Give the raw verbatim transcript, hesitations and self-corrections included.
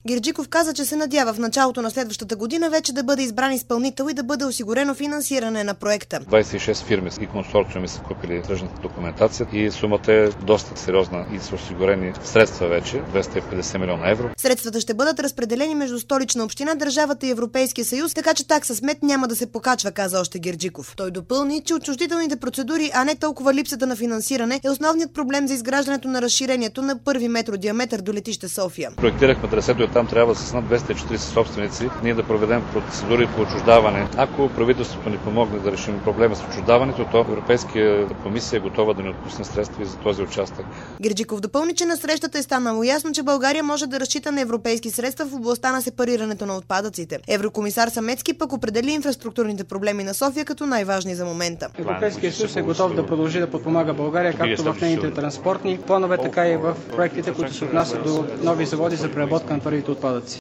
Герджиков каза, че се надява в началото на следващата година вече да бъде избран изпълнител и да бъде осигурено финансиране на проекта. двадесет и шест фирми и консорциуми са купили тръжната документация и сумата е доста сериозна и са осигурени средства вече, двеста и петдесет милиона евро. Средствата ще бъдат разпределени между Столична община, държавата и Европейския съюз, така че такса смет няма да се покачва, каза още Герджиков. Той допълни, че отчуждителните процедури, а не толкова липсата на финансиране, е основният проблем за изграждането на разширението на първи метро диаметър до летище София. Проектирахме трасето и там трябва с над двеста и четиридесет собственици ние да проведем процедури по отчуждаване. Ако правителството ни помогне да решим проблема с отчуждаването, то Европейската комисия е готова да ни отпусне средства и за този участък. Герджиков допълни, че на срещата е станало ясно, че България може да разчита на европейски средства в областта на сепарирането на отпадъците. Еврокомисар Самецки пък определи инфраструктурните проблеми на София като най-важни за момента. Европейския съюз е готов да продължи да подпомага България както в нейните транспортни планове, така и в проектите, които се отнасят до нови заводи за преработка на твърдите отпадъци.